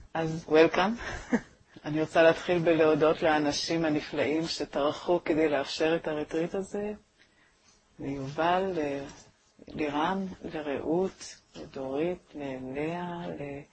אז וולקאם. אני רוצה להתחיל בלהודות לאנשים הנפלאים שטרחו כדי לאפשר את הרטריט הזה. ליובל, לירן, לרעות, לדורית, ללאה,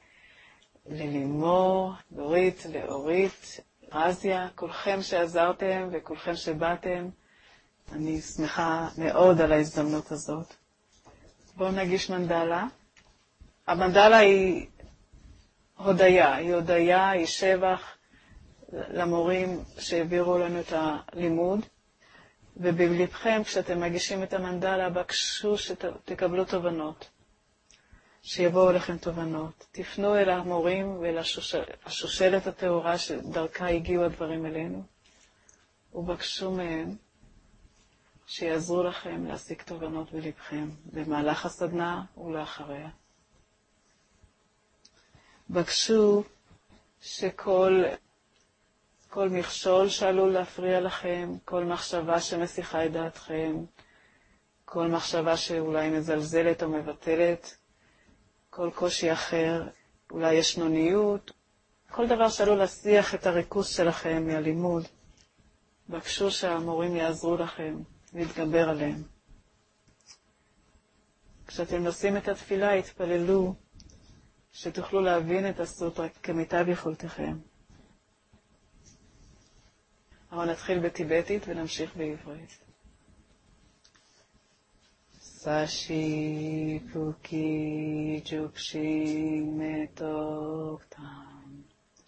ללימור, דורית, לאורית, רזיה, כולכם שעזרתם וכולכם שבאתם. אני שמחה מאוד על ההזדמנות הזאת. בואו נגיש מנדלה. המנדלה היא הודיה, היא שבח למורים שהעבירו לנו את הלימוד. ובלבכם, כשאתם מגישים את המנדלה, בקשו שתקבלו תובנות. שיבואו לכם תובנות. תפנו אל המורים ואל השושלת התאורה שדרכה הגיעו הדברים אלינו. ובקשו מהם שיעזרו לכם להשיג תובנות בלבכם במהלך הסדנה ולאחריה. בקשו שכל מכשול שעלול להפריע לכם, כל מחשבה שמסיחה את דעתכם, כל מחשבה שאולי מזלזלת או מבטלת, כל קושי אחר, אולי ישנוניות, כל דבר שעלול להסיח את הריכוז שלכם מהלימוד, בקשו שהמורים יעזרו לכם להתגבר עליהם. כשאתם נושאים את התפילה, התפללו שתוכלו להבין את הסוטרה כמיטב יכולתכם. אבל נתחיל בטיבטית ונמשיך בעברית. סשי פוקי ג'וקשי מתוקתם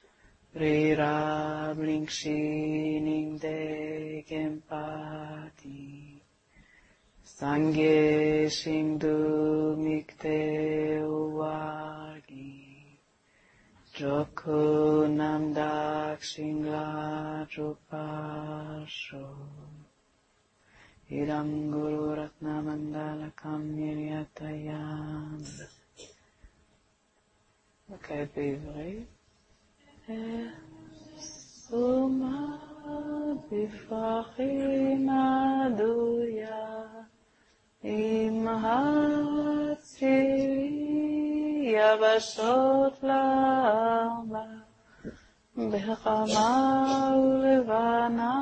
רירה בלינקשי נינגדה גמפתי סנגה שינדו מקטה וואגי Joko namdak shingla drupasho Idam guru ratna mandala kamyatayam וכעת בעברית סומה בפרחים אדויה עם הצילי יבשות לארבע בחמה ולבנה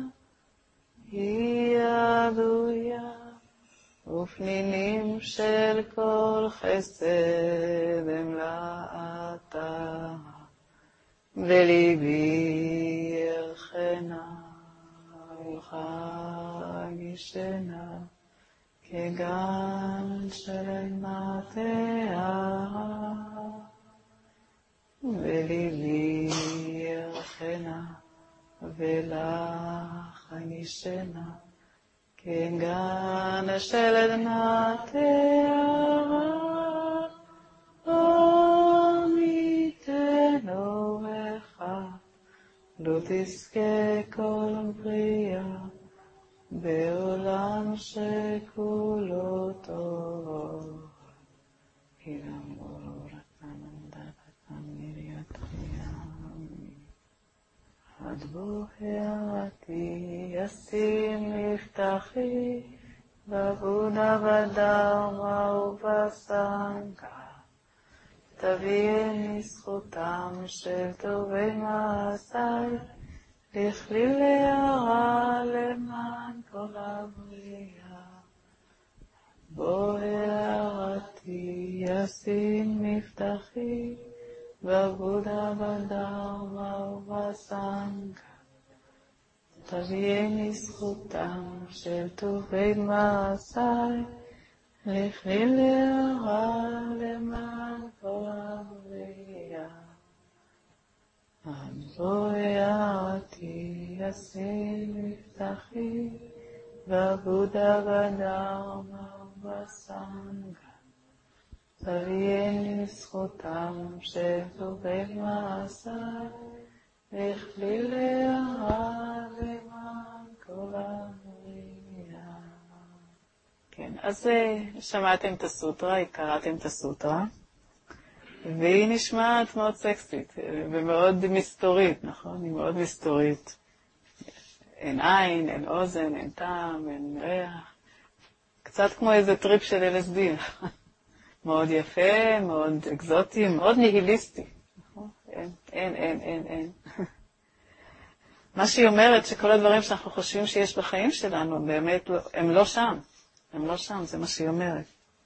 היא אדויה ופנינים של כל חסד אמלאתה וליבי ירחנה ולחגישנה כגן של מטעה וליבי ירחנה ולך הגישנה כגן של מטעה עמיתנו לך לא תזכה כל בריאה בעולם שכולו טוב. אילם גורו רתנה מנדלת מריית חיים. עד בו הערתי ישים מבטחי בבודה בדרמה ובסנגה. תביאני זכותם של טובי מעשיי לכליל להרע למען כל הבריאה. בו הערתי ישים מבטחי בבודה בדרמה ובסנגה. תביאני זכותם של טובי מעשיי לכליל להרע למען כל הבריאה. בו הערתי ישים מבטחי בבודה בדרמה ובסנגה. תביאני זכותם של טובי מעשיי לכליל להרע למען כל הבריאה. כן, אז שמעתם את הסוטרה, קראתם את הסוטרה. והיא נשמעת מאוד סקסית ומאוד מסתורית, נכון? היא מאוד מסתורית. אין עין, אין אוזן, אין טעם, אין ריח. קצת כמו איזה טריפ של LSD. מאוד יפה, מאוד אקזוטי, מאוד ניהיליסטי. נכון? אין. מה שהיא אומרת, שכל הדברים שאנחנו חושבים שיש בחיים שלנו, באמת הם לא שם. הם לא שם, זה מה שהיא אומרת.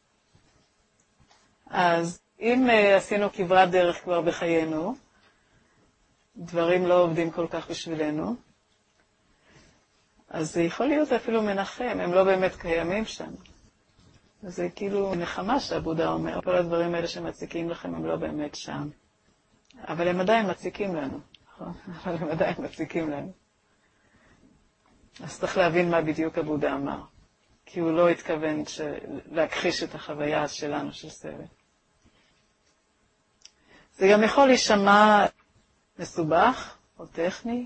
אז אם עשינו כברת דרך כבר בחיינו, דברים לא עובדים כל כך בשבילנו, אז זה יכול להיות אפילו מנחם, הם לא באמת קיימים שם. זה כאילו נחמה שהבודה אומר, כל הדברים האלה שמציקים לכם הם לא באמת שם. אבל הם עדיין מציקים לנו, נכון? אבל הם עדיין מציקים לנו. אז צריך להבין מה בדיוק הבודה אמר. כי הוא לא התכוון להכחיש את החוויה שלנו של סבל. זה גם יכול להישמע מסובך או טכני,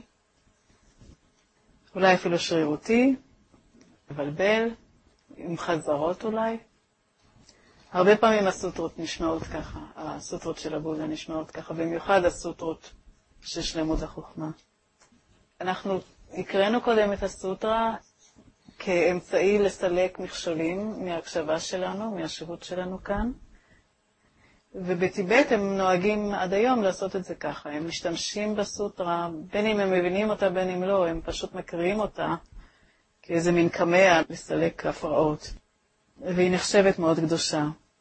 אולי אפילו שרירותי, מבלבל, עם חזרות אולי. הרבה פעמים הסוטרות נשמעות ככה, הסוטרות של הבודה נשמעות ככה, במיוחד הסוטרות של שלמות החוכמה. אנחנו הקראנו קודם את הסוטרה כאמצעי לסלק מכשולים מההקשבה שלנו, מהשהות שלנו כאן. ובטיבט הם נוהגים עד היום לעשות את זה ככה. הם משתמשים בסוטרה, בין אם הם מבינים אותה, בין אם לא, הם פשוט מקריאים אותה כאיזה מין קמע לסלק הפרעות. והיא נחשבת מאוד קדושה.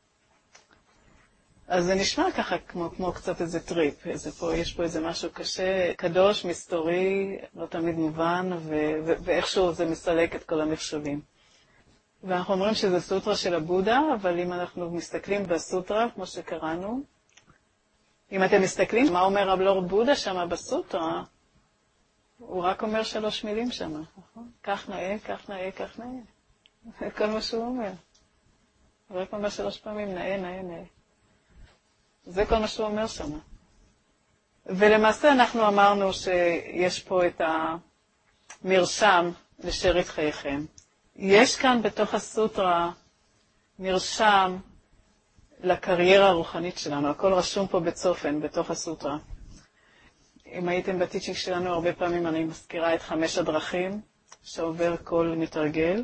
אז זה נשמע ככה כמו קצת איזה טריפ. יש פה איזה משהו קשה, קדוש, מסתורי, לא תמיד מובן, ואיכשהו זה מסלק את כל המכשולים. ואנחנו אומרים שזה סוטרה של הבודה, אבל אם אנחנו מסתכלים בסוטרה, כמו שקראנו, אם אתם מסתכלים, מה אומר הבלורד בודה שם בסוטרה, הוא רק אומר 3 מילים שם, נכון? כך נאה, כך נאה, כך נאה. זה כל מה שהוא אומר. הוא רק אומר 3 פעמים, נאה, נאה, נאה. זה כל מה שהוא אומר שם. ולמעשה אנחנו אמרנו שיש פה את המרשם לשארית חייכם. יש כאן בתוך הסוטרה מרשם לקריירה הרוחנית שלנו. הכל רשום פה בצופן, בתוך הסוטרה. אם הייתם בטיצ'ינג שלנו, הרבה פעמים אני מזכירה את 5 הדרכים שעובר כל מתרגל.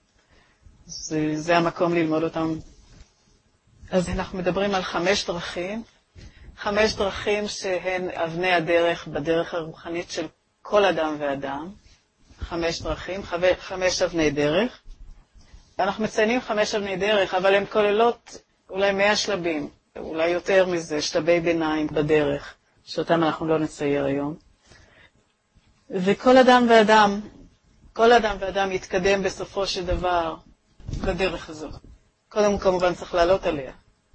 זה המקום ללמוד אותם. אז אנחנו מדברים על 5 דרכים. 5 דרכים שהן אבני הדרך בדרך הרוחנית של כל אדם ואדם. 5 דרכים, 5 אבני דרך. אנחנו מציינים 5 אבני דרך, אבל הן כוללות אולי 100 שלבים, אולי יותר מזה, שלבי ביניים בדרך, שאותם אנחנו לא נצייר היום. וכל אדם ואדם, כל אדם ואדם יתקדם בסופו של דבר בדרך הזאת. קודם כמובן צריך לעלות עליה.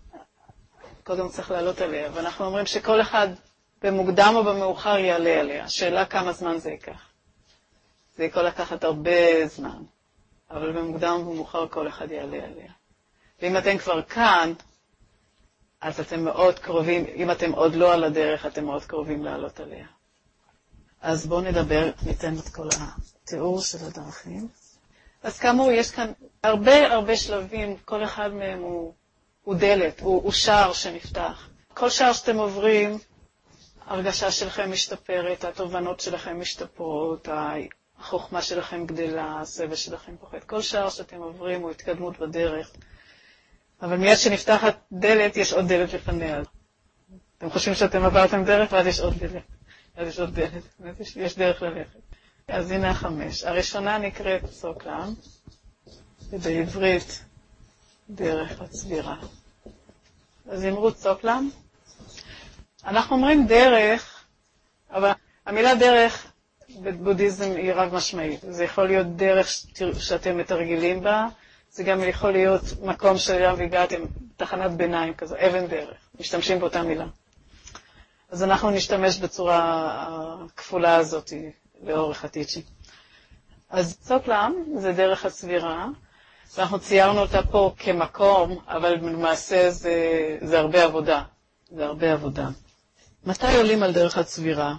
ואנחנו אומרים שכל אחד במוקדם או במאוחר יעלה עליה. השאלה כמה זמן זה ייקח. זה יכול לקחת הרבה זמן, אבל במוקדם ובמאוחר כל אחד יעלה עליה. ואם אתם כבר כאן, אז אתם מאוד קרובים, אם אתם עוד לא על הדרך, אתם מאוד קרובים לעלות עליה. אז בואו נדבר, ניתן את כל התיאור של הדרכים. אז כאמור, יש כאן הרבה שלבים, כל אחד מהם הוא דלת, הוא שער שנפתח. כל שער שאתם עוברים, הרגשה שלכם משתפרת, התובנות שלכם משתפרות, החוכמה שלכם גדלה, הסבל שלכם פוחת. כל שער שאתם עוברים הוא התקדמות בדרך. אבל מיד שנפתחת דלת, יש עוד דלת לפניה. אתם חושבים שאתם עברתם דרך, ואז יש עוד דלת. יש דרך ללכת. אז הנה 5. הראשונה נקראת סוקלם, ובעברית דרך הצבירה. אז אמרו סוקלם. אנחנו אומרים דרך, אבל המילה דרך בבודהיזם היא רב משמעית. זה יכול להיות דרך שאתם מתרגלים בה, זה גם יכול להיות מקום שאליו הגעתם, תחנת ביניים כזו, אבן דרך. משתמשים באותה מילה. אז אנחנו נשתמש בצורה הכפולה הזאת לאורך הטיצ'ינג. אז סוקלם זה דרך הסבירה, ואנחנו ציירנו אותה פה כמקום, אבל למעשה זה הרבה עבודה. זה הרבה עבודה. מתי עולים על דרך הצבירה?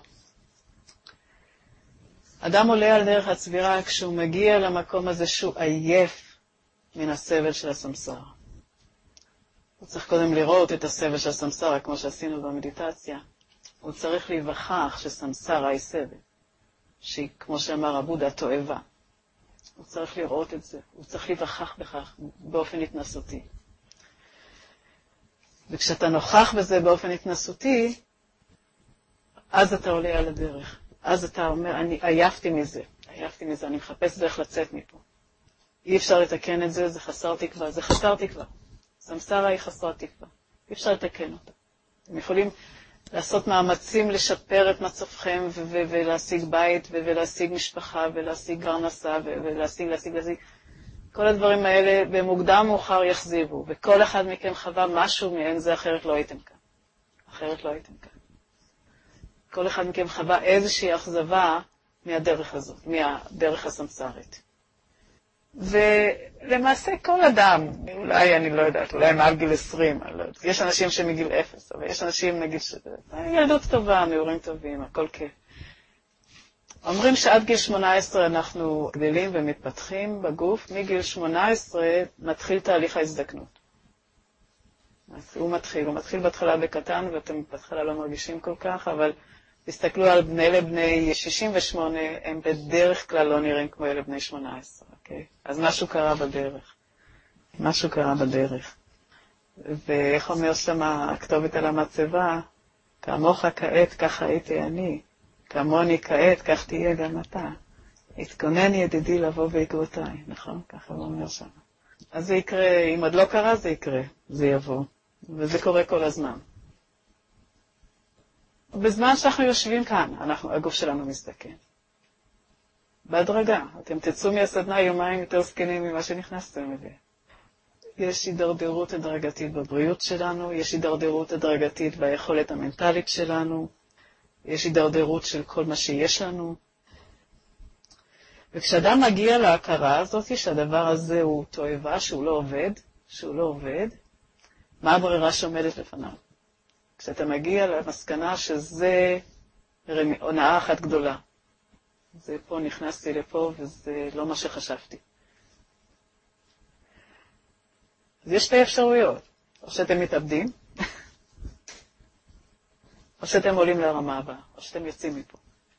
אדם עולה על דרך הצבירה כשהוא מגיע למקום הזה שהוא עייף מן הסבל של הסמסרה. הוא צריך קודם לראות את הסבל של הסמסרה, כמו שעשינו במדיטציה. הוא צריך להיווכח שסמסרה היא סבל, שהיא, כמו שאמר הבודה, תועבה. הוא צריך לראות את זה, הוא צריך להיווכח בכך באופן התנסותי. וכשאתה נוכח בזה באופן התנסותי, אז אתה עולה על הדרך. אז אתה אומר, אני עייפתי מזה, אני מחפש דרך לצאת מפה. אי אפשר לתקן את זה, זה חסר תקווה, זה חסר תקווה. סמסרה היא חסרת תקווה. אי אפשר לתקן אותה. אתם יכולים לעשות מאמצים לשפר את מצבכם ולהשיג בית ולהשיג משפחה ולהשיג פרנסה ולהשיג. כל הדברים האלה במוקדם מאוחר יחזירו, וכל אחד מכם חווה משהו מעין זה, אחרת לא הייתם כאן. כל אחד מכם חווה איזושהי אכזבה מהדרך הזאת, מהדרך הסמסרית. ולמעשה כל אדם, אולי אני לא יודעת, אולי מעל גיל 20, יש אנשים שמגיל 0, אבל יש אנשים נגיד ילדות טובה, נעורים טובים, הכל כיף. אומרים שעד גיל 18 אנחנו גדלים ומתפתחים בגוף, מגיל 18 מתחיל תהליך ההזדקנות. אז הוא מתחיל בהתחלה בקטן, ואתם בהתחלה לא מרגישים כל כך, אבל תסתכלו על בני 68, הם בדרך כלל לא נראים כמו אלה בני 18, אוקיי? אז משהו קרה בדרך. ואיך אומר שם הכתובת על המצבה? כמוך כעת, כך הייתי אני. כמוני כעת, כך תהיה גם אתה. התכונן ידידי לבוא בעקבותיי, נכון? ככה הוא אומר שם. אז זה יקרה, אם עוד לא קרה, זה יקרה, זה יבוא. וזה קורה כל הזמן. בזמן שאנחנו יושבים כאן, הגוף שלנו מזדקן. בהדרגה, אתם תצאו מהסדנה יומיים יותר זקנים ממה שנכנסתם אליה. יש הידרדרות הדרגתית בבריאות שלנו, יש הידרדרות הדרגתית ביכולת המנטלית שלנו, יש הידרדרות של כל מה שיש לנו. וכשאדם מגיע להכרה הזאת, שהדבר הזה הוא תועבה, שהוא לא עובד, מה הברירה שעומדת לפניו? כשאתה מגיע למסקנה שזה הונאה אחת גדולה. זה פה, נכנסתי לפה, וזה לא מה שחשבתי. אז יש שתי אפשרויות. או שאתם מתאבדים, או שאתם עולים לרמה הבאה, או שאתם יוצאים מפה.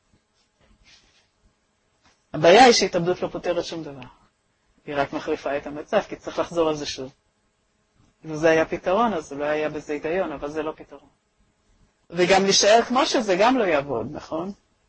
הבעיה היא שהתאבדות לא פותרת שום דבר. היא רק מחריפה את המצב, כי צריך לחזור על זה שוב. אם זה היה פתרון, אז לא היה בזה היגיון, אבל זה לא פתרון. וגם להישאר כמו שזה גם לא יעבוד, נכון?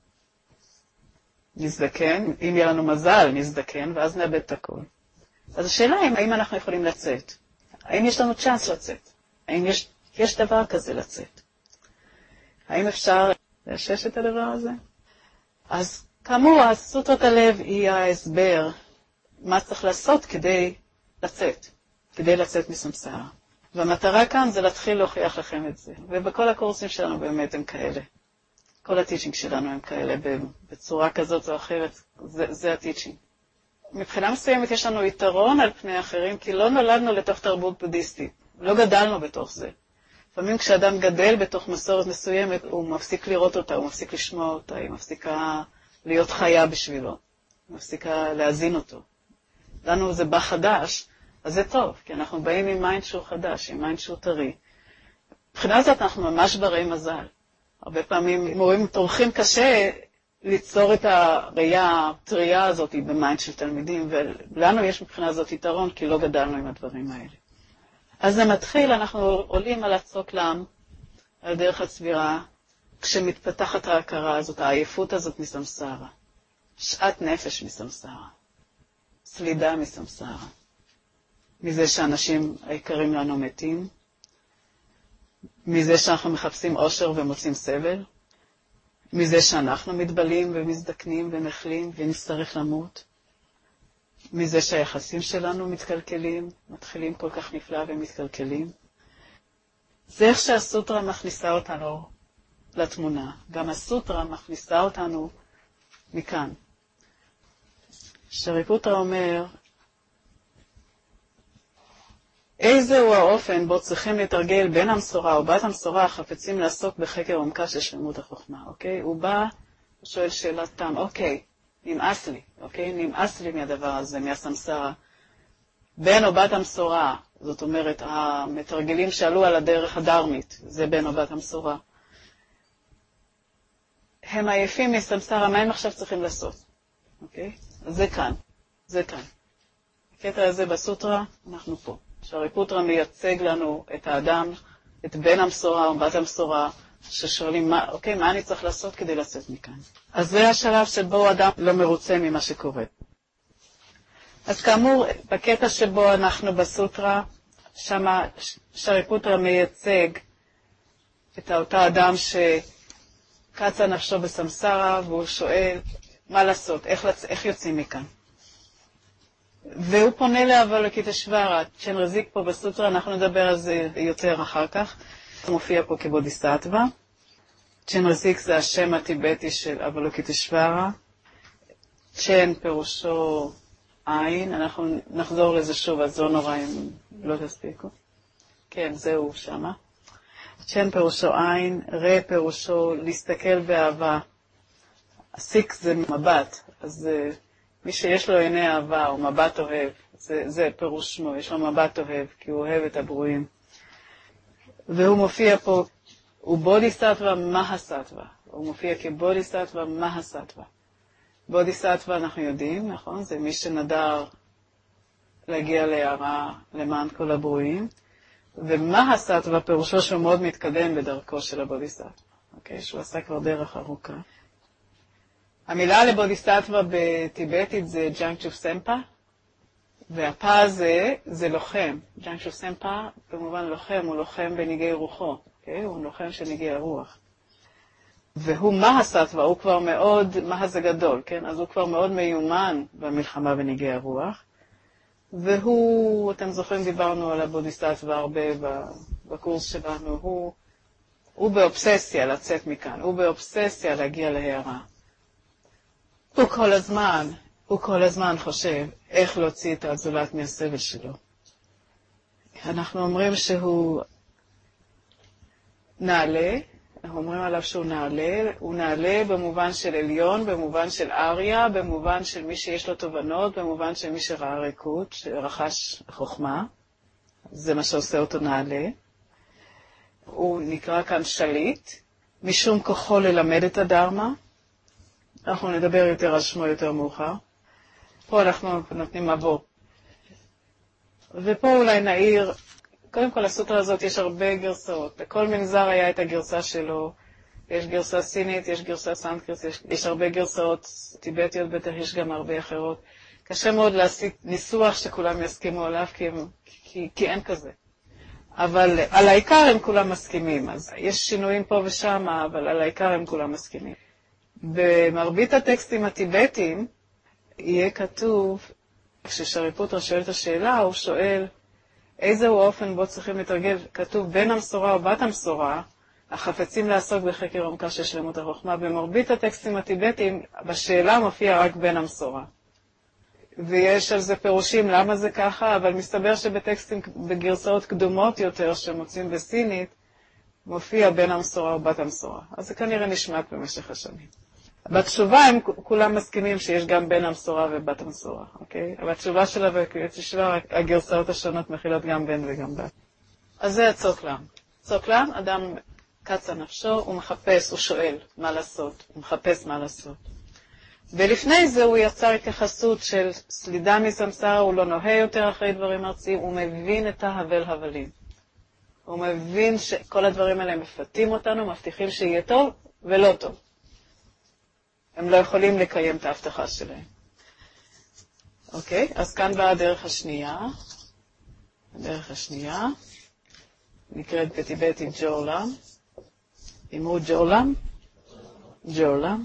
נזדקן, אם יהיה לנו מזל, נזדקן, ואז נאבד את הכל. אז השאלה היא, האם אנחנו יכולים לצאת? האם יש לנו צ'אנס לצאת? האם יש דבר כזה לצאת? האם אפשר לאשש את הדבר הזה? אז כאמור, סוטרת הלב היא ההסבר, מה צריך לעשות כדי לצאת מסמסרה. והמטרה כאן זה להתחיל להוכיח לכם את זה. ובכל הקורסים שלנו באמת הם כאלה. כל הטיצ'ינג שלנו הם כאלה בצורה כזאת או אחרת. זה הטיצ'ינג. מבחינה מסוימת יש לנו יתרון על פני אחרים, כי לא נולדנו לתוך תרבות בודהיסטית. לא גדלנו בתוך זה. לפעמים כשאדם גדל בתוך מסורת מסוימת, הוא מפסיק לראות אותה, הוא מפסיק לשמוע אותה, היא מפסיקה להיות חיה בשבילו. היא מפסיקה להזין אותו. לנו זה בא חדש, אז זה טוב, כי אנחנו באים עם מיינד שהוא חדש, עם מיינד שהוא טרי. מבחינה הזאת אנחנו ממש ברי מזל. הרבה פעמים מורים טורחים קשה ליצור את הראייה הטריה הזאת במיינד של תלמידים, ולנו יש מבחינה הזאת יתרון, כי לא גדלנו עם הדברים האלה. אז זה מתחיל, אנחנו עולים על הצוקלם, על דרך הצבירה, כשמתפתחת ההכרה הזאת, העייפות הזאת מסמסרה, שעת נפש מסמסרה, סלידה מסמסרה, מזה שאנשים היקרים לנו מתים, מזה שאנחנו מחפשים אושר ומוצאים סבל, מזה שאנחנו מתבלים ומזדקנים ונחלים ונצטרך למות, מזה שהיחסים שלנו מתקלקלים, מתחילים כל כך נפלא ומתקלקלים. זה איך שהסוטרה מכניסה אותנו לתמונה. גם הסוטרה מכניסה אותנו מכאן. שריפוטרה אומר, איזהו האופן בו צריכים לתרגל בין המסורה או בת המסורה החפצים לעסוק בחקר עומקה של שלמות החוכמה, אוקיי? הוא בא, הוא שואל שאלת תם, אוקיי, נמאס לי, אוקיי? נמאס לי מהדבר הזה, מהסמסרה. בן או בת המסורה, זאת אומרת, המתרגלים שעלו על הדרך הדרמית, זה בן או בת המסורה. הם עייפים מסמסרה, מה הם עכשיו צריכים לעשות? אוקיי? אז זה כאן, זה כאן. הקטע הזה בסוטרה, אנחנו פה. שריפוטרה מייצג לנו את האדם, את בן המסורה או בת המסורה, ששואלים, אוקיי, מה אני צריך לעשות כדי לצאת מכאן? אז זה השלב שבו אדם לא מרוצה ממה שקורה. אז כאמור, בקטע שבו אנחנו בסוטרה, שמה שריפוטרה מייצג את אותו אדם שקצה נפשו בסמסרה, והוא שואל מה לעשות, איך יוצאים מכאן. והוא פונה לאבלוקיטשוורה, צ'נרזיק פה בסוטרה, אנחנו נדבר על זה יותר אחר כך, הוא מופיע פה כבודיסטטווה. צ'נרזיק זה השם הטיבטי של אבלוקיטשוורה, צ'ן פירושו עין, אנחנו נחזור לזה שוב, אז לא נורא אם לא תספיקו. כן, זהו שמה. צ'ן פירושו עין, רא פירושו להסתכל באהבה. הסיק זה מבט, אז מי שיש לו עיני אהבה או מבט אוהב, זה פירוש שמו, יש לו מבט אוהב, כי הוא אוהב את הברואים. והוא מופיע פה, הוא בודיסטטווה מהסטווה, הוא מופיע כבודיסטטווה מהסטווה. בודיסטטווה אנחנו יודעים, נכון? זה מי שנדר להגיע להערה למען כל הברואים. ומהסטווה פירושו שהוא מאוד מתקדם בדרכו של הבודיסטטווה. אוקיי? שהוא עשה כבר דרך ארוכה. המילה לבודיסטטווה בטיבטית זה ג'אנקצ'וב סמפה, והפה הזה זה לוחם. ג'אנקצ'וב סמפה במובן לוחם, הוא לוחם בניגי רוחו. אוקיי? הוא לוחם של ניגי הרוח. והוא מהסטווה, הוא כבר מאוד, מה זה גדול, כן? אז הוא כבר מאוד מיומן במלחמה בניגי הרוח. והוא, אתם זוכרים, דיברנו על הבודיסטטווה הרבה בקורס שלנו, הוא באובססיה לצאת מכאן, הוא באובססיה להגיע להערה. הוא כל הזמן חושב איך להוציא את הזולת מהסבל שלו. אנחנו אומרים שהוא נעלה, אנחנו אומרים עליו שהוא נעלה, הוא נעלה במובן של עליון, במובן של אריה, במובן של מי שיש לו תובנות, במובן של מי שראה ריקות, שרכש חוכמה. זה מה שעושה אותו נעלה. הוא נקרא כאן שליט, משום כוחו ללמד את הדרמה. אנחנו נדבר יותר על שמו יותר מאוחר. פה אנחנו נותנים מבוא. ופה אולי נעיר, קודם כל הסוטרה הזאת יש הרבה גרסאות. לכל מנזר היה את הגרסה שלו. יש גרסה סינית, יש גרסה סנקרית, יש הרבה גרסאות טיבטיות, בטח יש גם הרבה אחרות. קשה מאוד להשיג ניסוח שכולם יסכימו עליו, כי אין כזה. אבל על העיקר הם כולם מסכימים. אז יש שינויים פה ושם, אבל על העיקר הם כולם מסכימים. במרבית הטקסטים הטיבטיים יהיה כתוב, כששריפוטרה שואל את השאלה, הוא שואל, איזהו האופן בו צריכים לתרגל, כתוב בין המסורה או בת המסורה, החפצים לעסוק בחקר עומקה של שלמות החוכמה. במרבית הטקסטים הטיבטיים, בשאלה מופיע רק בין המסורה. ויש על זה פירושים למה זה ככה, אבל מסתבר שבטקסטים, בגרסאות קדומות יותר שמוצאים בסינית, מופיע בין המסורה או בת המסורה. אז זה כנראה נשמט במשך השנים. בתשובה הם כולם מסכימים שיש גם בין המסורה ובת המסורה, אוקיי? אבל התשובה שלה בתשובה, הגרסאות השונות מכילות גם בין וגם בת. אז זה הצוקלם. צוקלם, אדם קצה נפשו, הוא מחפש, הוא שואל מה לעשות, הוא מחפש מה לעשות. ולפני זה הוא יצר התייחסות של סלידה מסמסרה, הוא לא נוהה יותר אחרי דברים ארציים, הוא מבין את ההבל הבלים. הוא מבין שכל הדברים האלה מפתים אותנו, מבטיחים שיהיה טוב ולא טוב. הם לא יכולים לקיים את ההבטחה שלהם. אוקיי, אז כאן באה הדרך השנייה. הדרך השנייה נקראת בטיבטית ג'ורלם. אמרו ג'ורלם? ג'ורלם.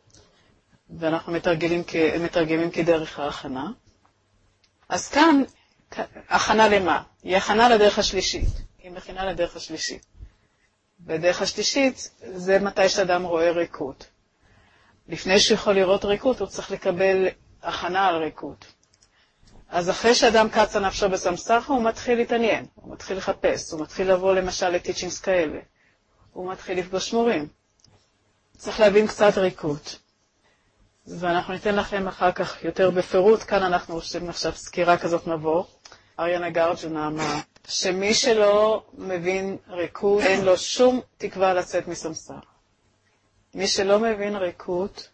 ואנחנו מתרגמים כדרך ההכנה. אז כאן, הכנה למה? היא הכנה לדרך השלישית. היא מכינה לדרך השלישית. בדרך השלישית זה מתי שאדם רואה ריקות. לפני שהוא יכול לראות ריקות, הוא צריך לקבל הכנה על ריקות. אז אחרי שאדם קצה נפשו בסמסרה, הוא מתחיל להתעניין, הוא מתחיל לחפש, הוא מתחיל לבוא למשל לטיצ'ינגס כאלה, הוא מתחיל לפגוש מורים. צריך להבין קצת ריקות. ואנחנו ניתן לכם אחר כך יותר בפירוט, כאן אנחנו עושים עכשיו סקירה כזאת מבוא. אריאנה גארג'ונה אמר שמי שלא מבין ריקות, אין לו שום תקווה לצאת מסמסרה. מי שלא מבין ריקות,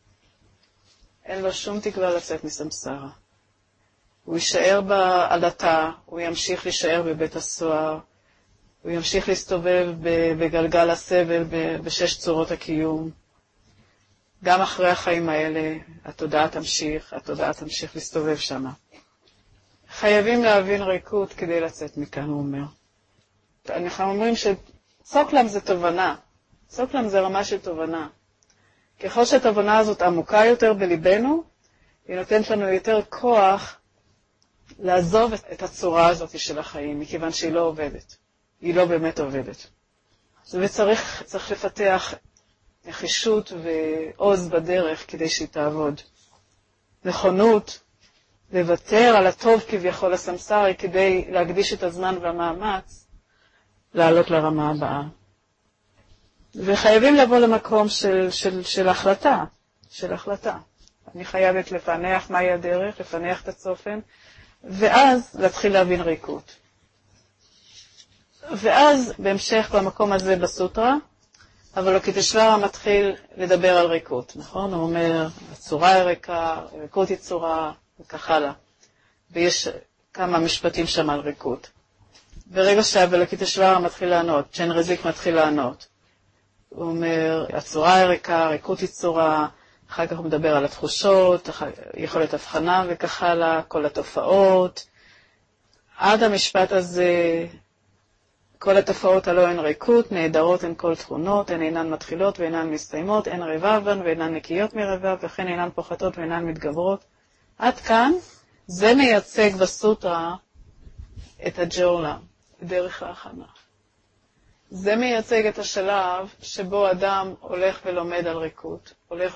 אין לו שום תקווה לצאת מסמסרה. הוא יישאר בעלתה, הוא ימשיך להישאר בבית הסוהר, הוא ימשיך להסתובב בגלגל הסבל, בשש צורות הקיום. גם אחרי החיים האלה, התודעה תמשיך להסתובב שם. חייבים להבין ריקות כדי לצאת מכאן, הוא אומר. אנחנו אומרים שסוקלם זה תובנה. סוקלם זה רמה של תובנה. ככל שהתובנה הזאת עמוקה יותר בליבנו, היא נותנת לנו יותר כוח לעזוב את הצורה הזאת של החיים, מכיוון שהיא לא עובדת. היא לא באמת עובדת. וצריך לפתח נחישות ועוז בדרך כדי שהיא תעבוד. נכונות לוותר על הטוב כביכול הסמסרי כדי להקדיש את הזמן והמאמץ לעלות לרמה הבאה. וחייבים לבוא למקום של החלטה, אני חייבת לפענח מהי הדרך, לפענח את הצופן, ואז להתחיל להבין ריקות. ואז בהמשך במקום הזה בסוטרה, אבל לוקיטשוורה מתחיל לדבר על ריקות, נכון? הוא אומר, הצורה היא ריקה, ריקות היא צורה, וכך הלאה. ויש כמה משפטים שם על ריקות. ברגע שהאבלוקיטשוורה מתחיל לענות, צ'נרזיק מתחיל לענות. הוא אומר, הצורה היא ריקה, ריקות היא צורה, אחר כך הוא מדבר על התחושות, יכולת הבחנה וכך הלאה, כל התופעות. עד המשפט הזה, כל התופעות הלא הן ריקות, נהדרות הן כל תכונות, הן אינן מתחילות ואינן מסתיימות, הן רבבן ואינן נקיות מרבב, וכן אינן פוחתות ואינן מתגברות. עד כאן, זה מייצג בסוטרה את הג'ולה, דרך ההכנה. זה מייצג את השלב שבו אדם הולך ולומד על ריקות,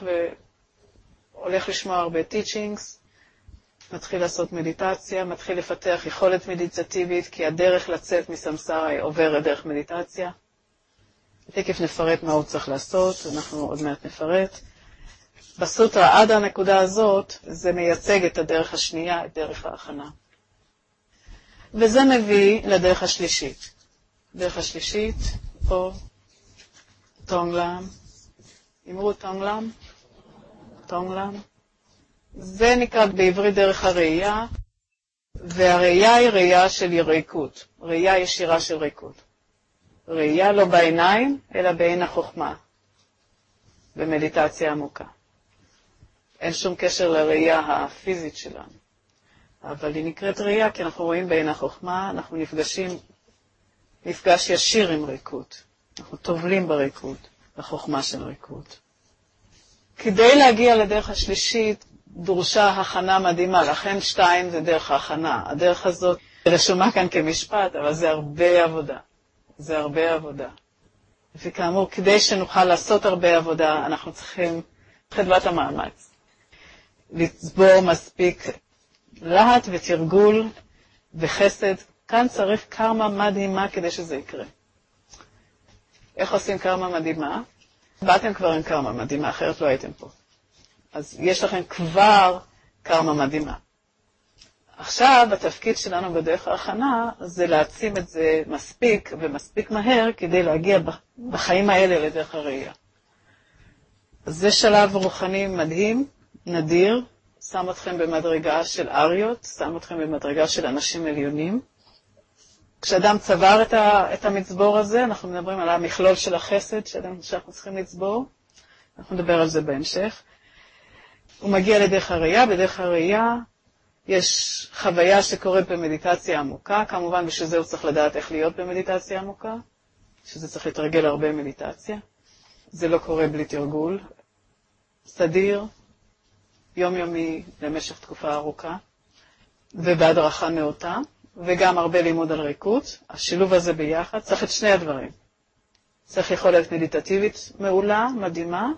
הולך לשמוע הרבה teachings, מתחיל לעשות מדיטציה, מתחיל לפתח יכולת מדיטטיבית, כי הדרך לצאת מסמסרה עוברת דרך מדיטציה. תכף נפרט מה הוא צריך לעשות, אנחנו עוד מעט נפרט. בסוטרה עד הנקודה הזאת, זה מייצג את הדרך השנייה, את דרך ההכנה. וזה מביא לדרך השלישית. דרך השלישית, פה, טונגלם. אמרו טונגלם. טונגלם. זה נקרא בעברית דרך הראייה, והראייה היא ראייה של ריקות, ראייה ישירה של ריקות. ראייה לא בעיניים, אלא בעין החוכמה, במדיטציה עמוקה. אין שום קשר לראייה הפיזית שלנו, אבל היא נקראת ראייה כי אנחנו רואים בעין החוכמה, אנחנו מפגש ישיר עם ריקות. אנחנו טובלים בריקות, בחוכמה של ריקות. כדי להגיע לדרך השלישית, דרושה הכנה מדהימה, לכן 2 זה דרך ההכנה. הדרך הזאת רשומה כאן כמשפט, אבל זה הרבה עבודה. זה הרבה עבודה. וכאמור, כדי שנוכל לעשות הרבה עבודה, אנחנו צריכים חדוות המאמץ. לצבור מספיק להט ותרגול וחסד. כאן צריך קרמה מדהימה כדי שזה יקרה. איך עושים קרמה מדהימה? באתם כבר עם קרמה מדהימה, אחרת לא הייתם פה. אז יש לכם כבר קרמה מדהימה. עכשיו, התפקיד שלנו בדרך ההכנה זה להעצים את זה מספיק ומספיק מהר כדי להגיע בחיים האלה לדרך הראייה. אז זה שלב רוחני מדהים, נדיר, שם אתכם במדרגה של אריות, שם אתכם במדרגה של אנשים עליונים. כשאדם צבר את המצבור הזה, אנחנו מדברים על המכלול של החסד שאנחנו צריכים לצבור, אנחנו נדבר על זה בהמשך. הוא מגיע לדרך הראייה, בדרך הראייה יש חוויה שקורית במדיטציה עמוקה, כמובן בשביל זה הוא צריך לדעת איך להיות במדיטציה עמוקה, שזה צריך להתרגל הרבה מדיטציה, זה לא קורה בלי תרגול, סדיר, יומיומי למשך תקופה ארוכה, ובהדרכה נאותה, וגם הרבה לימוד על ריקות. השילוב הזה ביחד צריך את שני הדברים. צריך יכולת מדיטטיבית מעולה, מדהימה,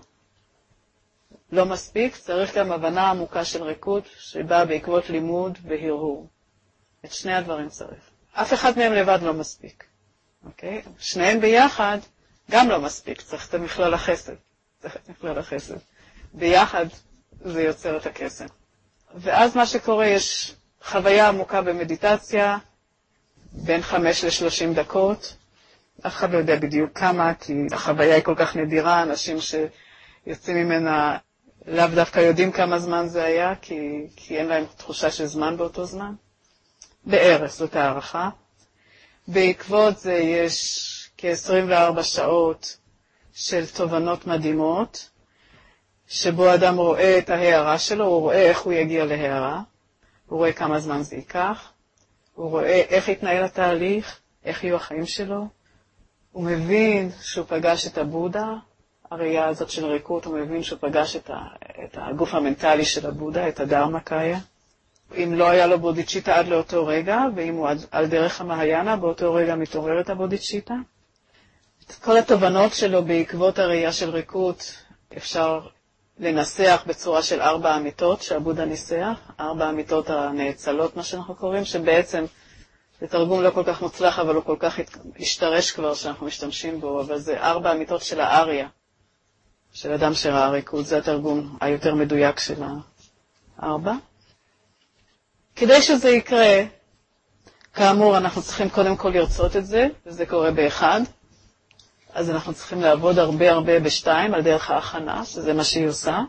לא מספיק, צריך גם הבנה עמוקה של ריקות שבאה בעקבות לימוד והרהור. את שני הדברים צריך. אף אחד מהם לבד לא מספיק. אוקיי? שניהם ביחד גם לא מספיק, צריך את מכלול החסד. צריך את מכלול החסד. ביחד זה יוצר את הקסם. ואז מה שקורה, יש חוויה עמוקה במדיטציה, בין 5 ל-30 דקות. אף אחד לא יודע בדיוק כמה, כי החוויה היא כל כך נדירה, אנשים שיוצאים ממנה לאו דווקא יודעים כמה זמן זה היה, כי אין להם תחושה של זמן באותו זמן. בערך, זאת הערכה. בעקבות זה יש כ-24 שעות של תובנות מדהימות, שבו אדם רואה את ההערה שלו, הוא רואה איך הוא יגיע להערה, הוא רואה כמה זמן זה ייקח, הוא רואה איך יתנהל התהליך, איך יהיו החיים שלו, הוא מבין שהוא פגש את הבודה, הראייה הזאת של ריקות, הוא מבין שהוא פגש את הגוף המנטלי של הבודה, את הדרמה קאיה. אם לא היה לו בודיצ'יטה עד לאותו רגע, ואם הוא על דרך המהיאנה, באותו רגע מתעוררת הבודיצ'יטה. את כל התובנות שלו בעקבות הראייה של ריקות אפשר לנסח בצורה של 4 אמיתות שהבודה ניסח, 4 אמיתות הנאצלות, מה שאנחנו קוראים, שבעצם זה תרגום לא כל כך מוצלח, אבל הוא כל כך השתרש כבר שאנחנו משתמשים בו, אבל זה 4 אמיתות של האריה, של אדם שראה ריקות, זה התרגום היותר מדויק של 4. כדי שזה יקרה, כאמור, אנחנו צריכים קודם כל לרצות את זה, וזה קורה ב1, אז אנחנו צריכים לעבוד הרבה ב2, על דרך ההכנה, שזה מה שהיא עושה.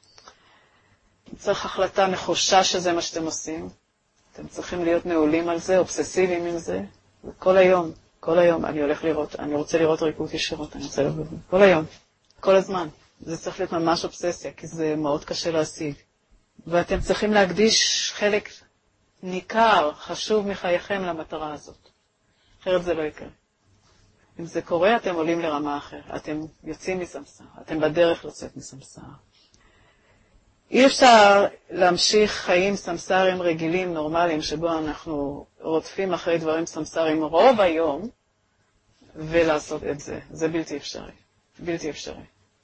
צריך החלטה נחושה שזה מה שאתם עושים. אתם צריכים להיות נעולים על זה, אובססיביים עם זה. כל היום אני רוצה לראות ריקות ישירות, אני רוצה לראות, כל היום, כל הזמן. זה צריך להיות ממש אובססיה, כי זה מאוד קשה להשיג. ואתם צריכים להקדיש חלק ניכר, חשוב מחייכם למטרה הזאת. אחרת זה לא יקרה. אם זה קורה, אתם עולים לרמה אחרת. אתם יוצאים מסמסר. אתם בדרך לצאת מסמסר. אי אפשר להמשיך חיים סמסרים רגילים, נורמליים, שבו אנחנו רודפים אחרי דברים סמסרים רוב היום, ולעשות את זה. זה בלתי אפשרי. בלתי אפשרי.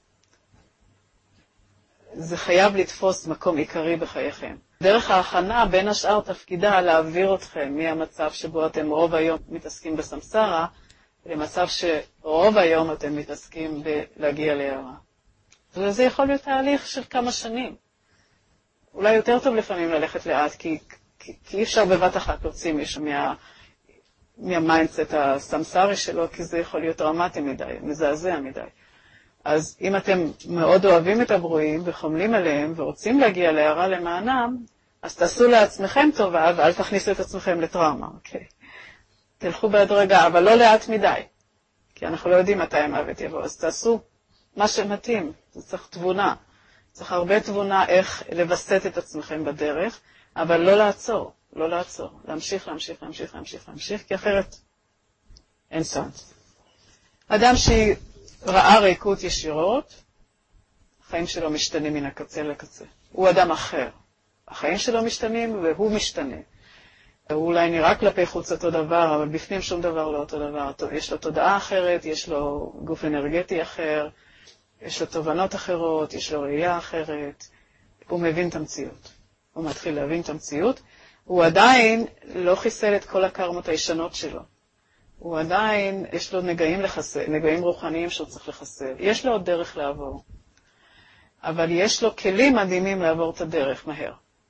זה חייב לתפוס מקום עיקרי בחייכם. דרך ההכנה, בין השאר תפקידה, להעביר אתכם מהמצב שבו אתם רוב היום מתעסקים בסמסרה, למצב שרוב היום אתם מתעסקים בלהגיע להערה. וזה יכול להיות תהליך של כמה שנים. אולי יותר טוב לפעמים ללכת לאט, כי אי אפשר בבת אחת להוציא מישהו מהמיינדסט הסמסרי שלו, כי זה יכול להיות דרמטי מדי, מזעזע מדי. אז אם אתם מאוד אוהבים את הברואים וחומלים עליהם ורוצים להגיע להערה למענם, אז תעשו לעצמכם טובה ואל תכניסו את עצמכם לטראומה, אוקיי? תלכו בהדרגה, אבל לא לאט מדי, כי אנחנו לא יודעים מתי המוות יבוא, אז תעשו מה שמתאים, זה צריך תבונה. צריך הרבה תבונה איך לבסט את עצמכם בדרך, אבל לא לעצור, לא לעצור. להמשיך, כי אחרת אין סנס. אדם שראה ריקות ישירות, החיים שלו משתנים מן הקצה לקצה. הוא אדם אחר. החיים שלו משתנים והוא משתנה. הוא אולי נראה כלפי חוץ אותו דבר, אבל בפנים שום דבר לא אותו דבר. יש לו תודעה אחרת, יש לו גוף אנרגטי אחר, יש לו תובנות אחרות, יש לו ראייה אחרת. הוא מבין את המציאות. הוא מתחיל להבין את המציאות. הוא עדיין לא חיסל את כל הקרמות הישנות שלו. הוא עדיין, יש לו נגעים רוחניים שהוא צריך לחסל. יש לו עוד דרך לעבור. אבל יש לו כלים מדהימים לעבור את הדרך מהר.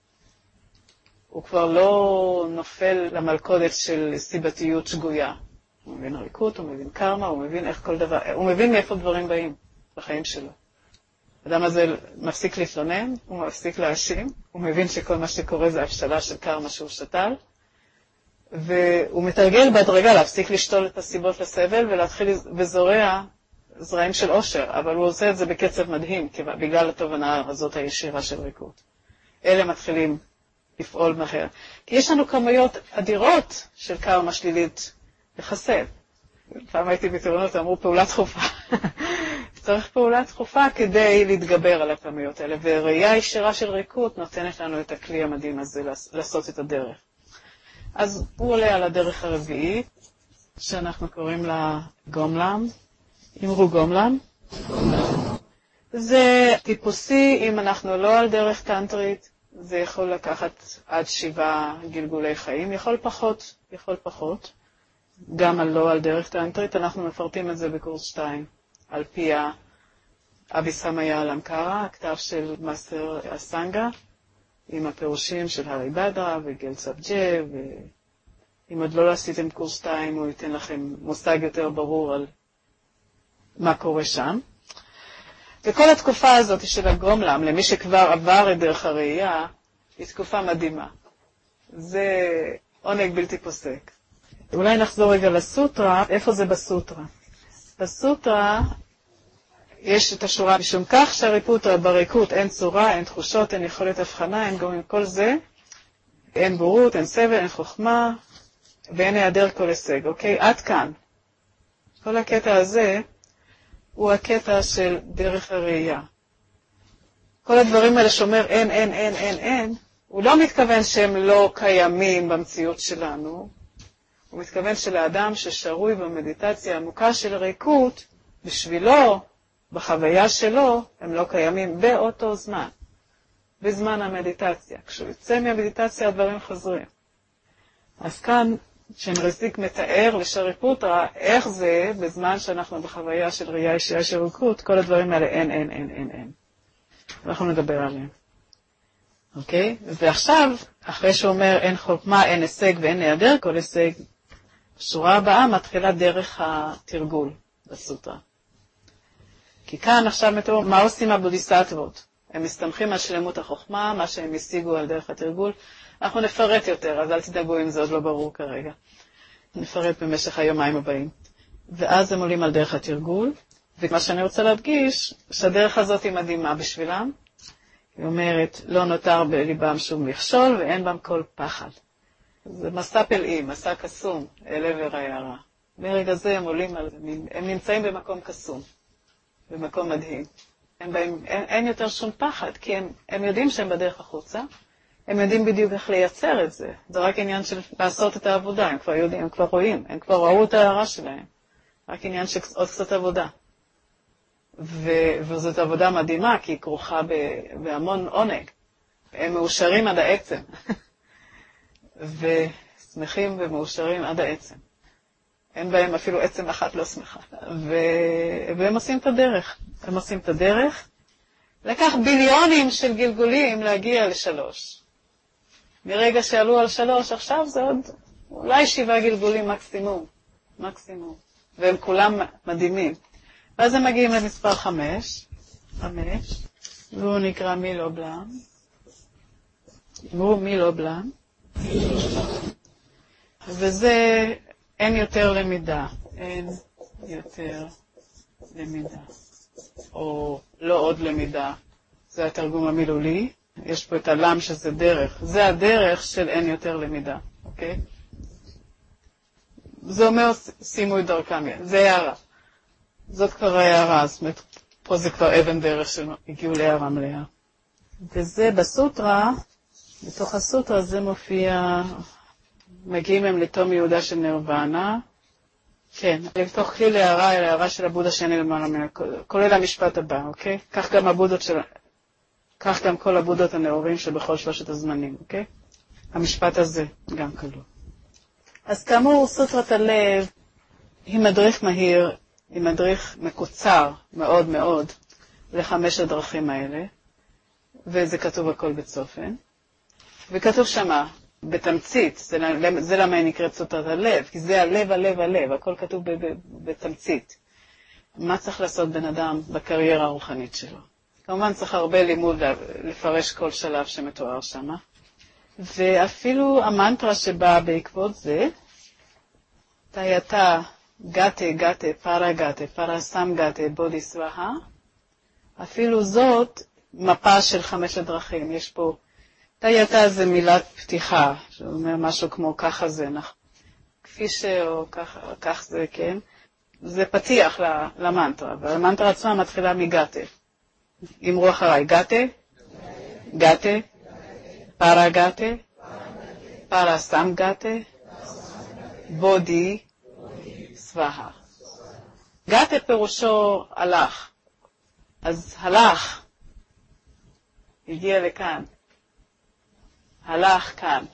הוא כבר לא נופל למלכודת של סיבתיות שגויה. הוא מבין ריקות, הוא מבין קרמה, הוא מבין איך כל דבר, הוא מבין מאיפה דברים באים בחיים שלו. האדם הזה מפסיק להתלונן, הוא מפסיק להאשים, הוא מבין שכל מה שקורה זה הבשלה של קרמה שהוא שתל, והוא מתרגל בהדרגה להפסיק לשתול את הסיבות לסבל ולהתחיל וזורע זרעים של אושר, אבל הוא עושה את זה בקצב מדהים, בגלל התובנה הזאת הישירה של ריקות. אלה מתחילים לפעול מהר. כי יש לנו כמויות אדירות של קרמה שלילית לחסל. פעם הייתי בתאונות, אמרו פעולה דחופה. צריך פעולה דחופה כדי להתגבר על הכמויות האלה, וראייה ישירה של ריקות נותנת לנו את הכלי המדהים הזה לעשות את הדרך. אז הוא עולה על הדרך הרביעית, שאנחנו קוראים לה גומלם, אמרו גומלם. זה טיפוסי, אם אנחנו לא על דרך טנטרית, זה יכול לקחת עד 7 גלגולי חיים, יכול פחות, גם לא על דרך טנטרית, אנחנו מפרטים את זה בקורס 2, על פי אביסמיה אלנקרה, הכתב של מאסטר הסנגה, עם הפירושים של הרי בדרה וגל סבג'ה, ואם עוד לא עשיתם קורס 2, הוא ייתן לכם מושג יותר ברור על מה קורה שם. וכל התקופה הזאת של הגומלם, למי שכבר עבר את דרך הראייה, היא תקופה מדהימה. זה עונג בלתי פוסק. אולי נחזור רגע לסוטרה. איפה זה בסוטרה? בסוטרה יש את השורה, משום כך שהריפוטרה בריקות אין צורה, אין תחושות, אין יכולת הבחנה, אין גורמים, כל זה, אין בורות, אין סבל, אין חוכמה, ואין היעדר כל הישג, אוקיי? עד כאן. כל הקטע הזה הוא הקטע של דרך הראייה. כל הדברים האלה שאומר אין, אין, אין, אין, אין, הוא לא מתכוון שהם לא קיימים במציאות שלנו, הוא מתכוון שלאדם ששרוי במדיטציה העמוקה של ריקות, בשבילו, בחוויה שלו, הם לא קיימים באותו זמן, בזמן המדיטציה. כשהוא יוצא מהמדיטציה הדברים חוזרים. אז כאן, שנרזיק מתאר לשריפוטרה, איך זה בזמן שאנחנו בחוויה של ראייה ישירה של ריקות, כל הדברים האלה אין, אין, אין, אין, אין. אנחנו נדבר עליהם. אוקיי? ועכשיו, אחרי שהוא אומר אין חוכמה, אין הישג ואין היעדר כל הישג, השורה הבאה מתחילה דרך התרגול בסוטרה. כי כאן עכשיו מתאר, מה עושים הבודיסטבות? הם מסתמכים על שלמות החוכמה, מה שהם השיגו על דרך התרגול. אנחנו נפרט יותר, אז אל תדאגו אם זה עוד לא ברור כרגע. נפרט במשך היומיים הבאים. ואז הם עולים על דרך התרגול, ומה שאני רוצה להדגיש, שהדרך הזאת היא מדהימה בשבילם. היא אומרת, לא נותר בליבם שום מכשול ואין בם כל פחד. זה מסע פלאי, מסע קסום, אל עבר העיירה. ברגע זה הם עולים על זה, הם נמצאים במקום קסום, במקום מדהים. אין יותר שום פחד, כי הם יודעים שהם בדרך החוצה, הם יודעים בדיוק איך לייצר את זה. זה רק עניין של לעשות את העבודה, הם כבר יודעים, הם כבר רואים, הם כבר ראו את ההערה שלהם. רק עניין של עוד קצת עבודה. וזאת עבודה מדהימה, כי היא כרוכה בהמון עונג. הם מאושרים עד העצם. ושמחים ומאושרים עד העצם. אין בהם אפילו עצם אחת לא שמחה. והם עושים את הדרך. הם עושים את הדרך. לקח ביליונים של גלגולים להגיע ל3. מרגע שעלו על 3, עכשיו זה עוד אולי 7 גלגולים מקסימום. מקסימום. והם כולם מדהימים. ואז הם מגיעים למספר 5, והוא נקרא מילו בלם. והוא מילו בלם. וזה אין יותר למידה. אין יותר למידה. או לא עוד למידה. זה התרגום המילולי. יש פה את הלם שזה דרך. זה הדרך של אין יותר למידה. אוקיי? זה אומר שימו את דרכם. זה הערה. זאת כבר הערה, זאת אומרת, פה זה כבר אבן דרך שהגיעו להערה מלאה. וזה בסוטרה, בתוך הסוטרה זה מופיע, מגיעים הם לתום יהודה של נירוונה, כן, לתוך כלי הערה של הבודה שני למעלה מן, כולל המשפט הבא, אוקיי? כך גם כל הבודות הנאורים שבכל 3 הזמנים, אוקיי? המשפט הזה גם כלול. אז כאמור, סוטרת הלב היא מדריך מהיר, היא מדריך מקוצר מאוד מאוד ל5 הדרכים האלה, וזה כתוב הכל בצופן. וכתוב שמה, בתמצית, זה למה היא נקראת סוטרת הלב, כי זה הלב, הלב, הלב, הכל כתוב בתמצית. מה צריך לעשות בן אדם בקריירה הרוחנית שלו? כמובן צריך הרבה לימוד לפרש כל שלב שמתואר שמה. ואפילו המנטרה שבאה בעקבות זה, תייתה, גאטה, גאטה, פרה גאטה, פרה סם גאטה, בודי סוואה, אפילו זאת מפה של 5 הדרכים. יש פה, תייתה זה מילת פתיחה, שאומר משהו כמו ככה זה, כפי או כך זה, כן? זה פתיח למנטרה, והמנטרה עצמה מתחילה מגאטה. אמרו אחריי, גאטה, גאטה, פרה גאטה, פרה סם גאטה, בודי סוואה. גאטה פירושו הלך. אז הלך, הגיע לכאן. הלך כאן.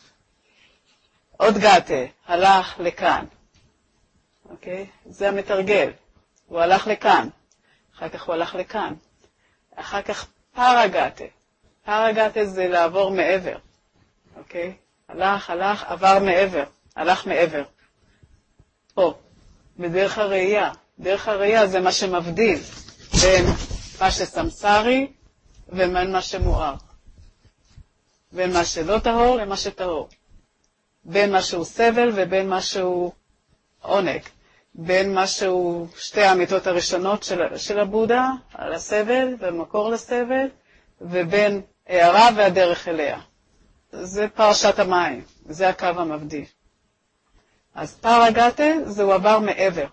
עוד גאטה, הלך לכאן. אוקיי? זה המתרגל. הוא הלך לכאן. אחר כך הוא הלך לכאן. אחר כך פרה גאטה. פרה גאטה זה לעבור מעבר. אוקיי? הלך, הלך, עבר מעבר. הלך מעבר. פה, בדרך הראייה. דרך הראייה זה מה שמבדיל בין מה שסמסרי ובין מה שמואר. בין מה שלא טהור למה שטהור. בין משהו סבל ובין משהו עונג. בין משהו, שתי האמיתות הראשונות של הבודה, על הסבל ומקור לסבל, ובין הערה והדרך אליה. זה פרשת המים, זה הקו המבדיל. אז פרה גתה זה הוא עבר מעבר.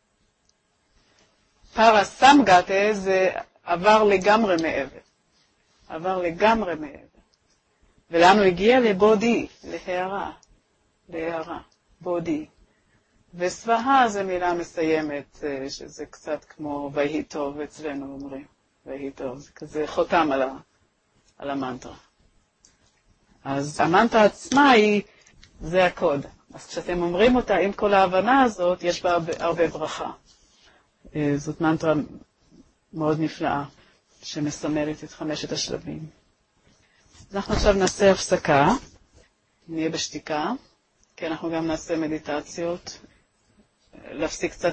פרה סם גתה זה עבר לגמרי מעבר. עבר לגמרי מעבר. ולאן הוא הגיע? לבודי, להערה, בודי. וסבהה זה מילה מסיימת, שזה קצת כמו ויהי טוב, אצלנו אומרים, ויהי טוב, זה כזה חותם על המנטרה. אז המנטרה עצמה זה הקוד. אז כשאתם אומרים אותה עם כל ההבנה הזאת, יש בה הרבה ברכה. זאת מנטרה מאוד נפלאה, שמסמלת את 5 השלבים. אנחנו עכשיו נעשה הפסקה, נהיה בשתיקה, כי אנחנו גם נעשה מדיטציות, להפסיק קצת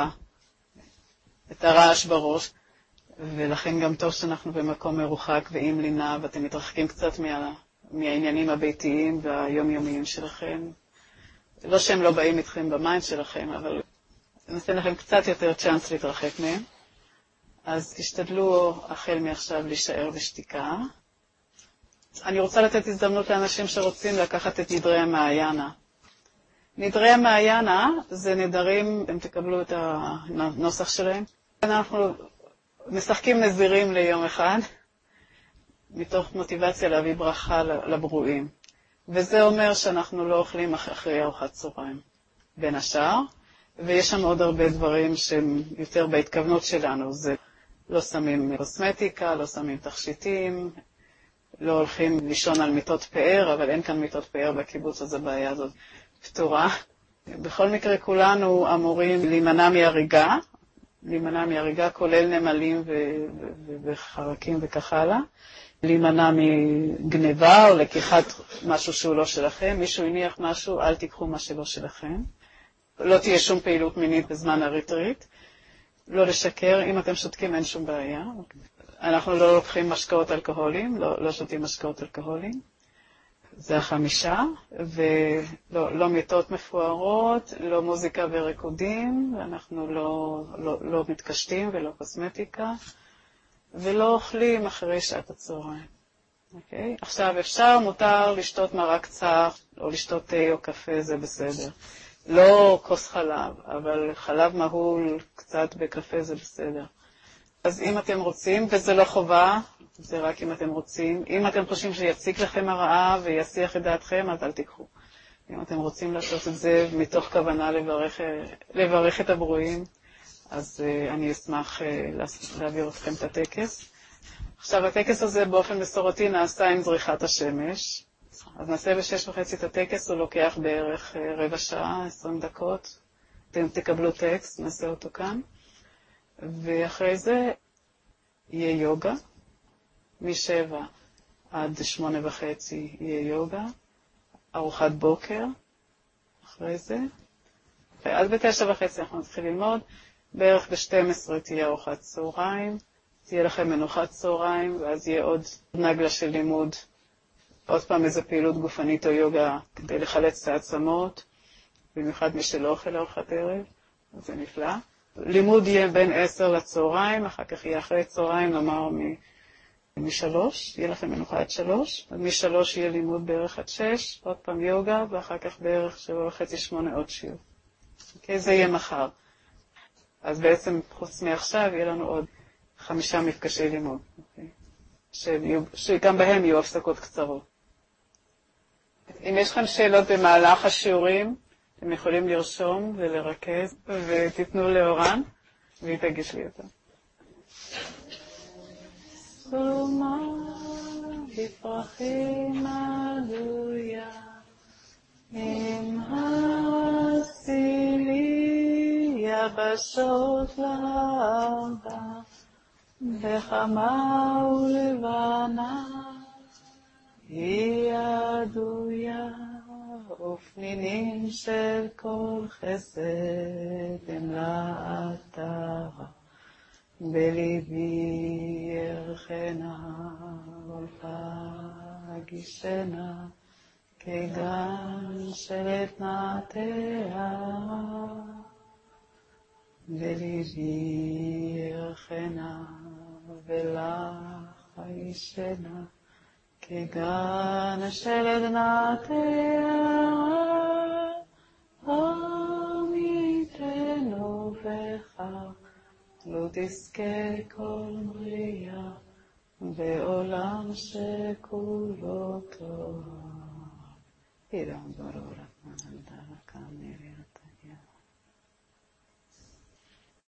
את הרעש בראש, ולכן גם טוב שאנחנו במקום מרוחק ועם לינה, ואתם מתרחקים קצת מהעניינים הביתיים והיומיומיים שלכם. לא שהם לא באים איתכם במיינד שלכם, אבל נותן לכם קצת יותר צ'אנס להתרחק מהם. אז תשתדלו החל מעכשיו להישאר בשתיקה. אני רוצה לתת הזדמנות לאנשים שרוצים לקחת את נדרי המעיינה. נדרי המעיינה זה נדרים, אם תקבלו את הנוסח שלהם. אנחנו משחקים נזירים ליום אחד, מתוך מוטיבציה להביא ברכה לברואים. וזה אומר שאנחנו לא אוכלים אחרי ארוחת צהריים, בין השאר. ויש שם עוד הרבה דברים שהם יותר בהתכוונות שלנו. זה לא שמים קוסמטיקה, לא שמים תכשיטים, לא הולכים לישון על מיטות פאר, אבל אין כאן מיטות פאר בקיבוץ, אז הבעיה הזאת פתורה. בכל מקרה כולנו אמורים להימנע מהריגה, כולל נמלים וחרקים וכך הלאה. להימנע מגניבה או לקיחת משהו שהוא לא שלכם. מישהו הניח משהו, אל תיקחו מה שלא שלכם. לא תהיה שום פעילות מינית בזמן הריטריט. לא לשקר, אם אתם שותקים אין שום בעיה. אנחנו לא לוקחים משקאות אלכוהולים, לא שותים משקאות אלכוהולים. זה 5, ולא מיטות מפוארות, לא מוזיקה וריקודים, ואנחנו לא מתקשטים ולא קוסמטיקה, ולא אוכלים אחרי שעת הצהריים. אוקיי? עכשיו מותר לשתות מרק צח, או לשתות תה או קפה, זה בסדר. לא כוס חלב, אבל חלב מהול קצת בקפה זה בסדר. אז אם אתם רוצים, וזה לא חובה, זה רק אם אתם רוצים. אם אתם חושבים שיציק לכם הרעב ויסיח את דעתכם, אז אל תיקחו. אם אתם רוצים לעשות את זה מתוך כוונה לברך את הברואים, אז אני אשמח להעביר אתכם את הטקס. עכשיו, הטקס הזה באופן מסורתי נעשה עם זריחת השמש. אז נעשה ב6:30 את הטקס, הוא לוקח בערך רבע שעה, 20 דקות. אתם תקבלו טקסט, נעשה אותו כאן. ואחרי זה יהיה יוגה. מ7 עד 8:30 יהיה יוגה. ארוחת בוקר. אחרי זה. אז ב9:30 אנחנו נתחיל ללמוד. בערך ב12 תהיה ארוחת צהריים. תהיה לכם מנוחת צהריים, ואז יהיה עוד נגלה של לימוד. עוד פעם איזו פעילות גופנית או יוגה כדי לחלץ את העצמות, במיוחד מי שלא אוכל ארוחת ערב, אז זה נפלא. לימוד יהיה בין 10 לצהריים, אחר כך יהיה אחרי צהריים, נאמר מ3, יהיה לכם מנוחה עד 3, אז מ3 יהיה לימוד בערך עד 6, עוד פעם יוגה, ואחר כך בערך 7:30-8 עוד שיעור. אוקיי, זה יהיה מחר. אז בעצם חוץ מעכשיו יהיה לנו עוד 5 מפגשי לימוד, אוקיי? שגם בהם יהיו הפסקות קצרות. אם יש לכם שאלות במהלך השיעורים, אתם יכולים לרשום ולרכז, ותיתנו לאורן, והיא תגיש לי אותה. סומה בפרחים עלויה, עם הסילי יבשות לארבע, בחמה ולבנה, היא עדויה, ופנינים של כל חסד הם לאתרה, בליבי ירחנה, ולפגישנה, כגן של עדנתיה, וליבי ירחנה ולך הישנה, כגן של עדנתיה, עמיתנו בכך, לא תזכה כל בריאה, בעולם שכולו טוב. אירם ברור, ננדה כאן נראה.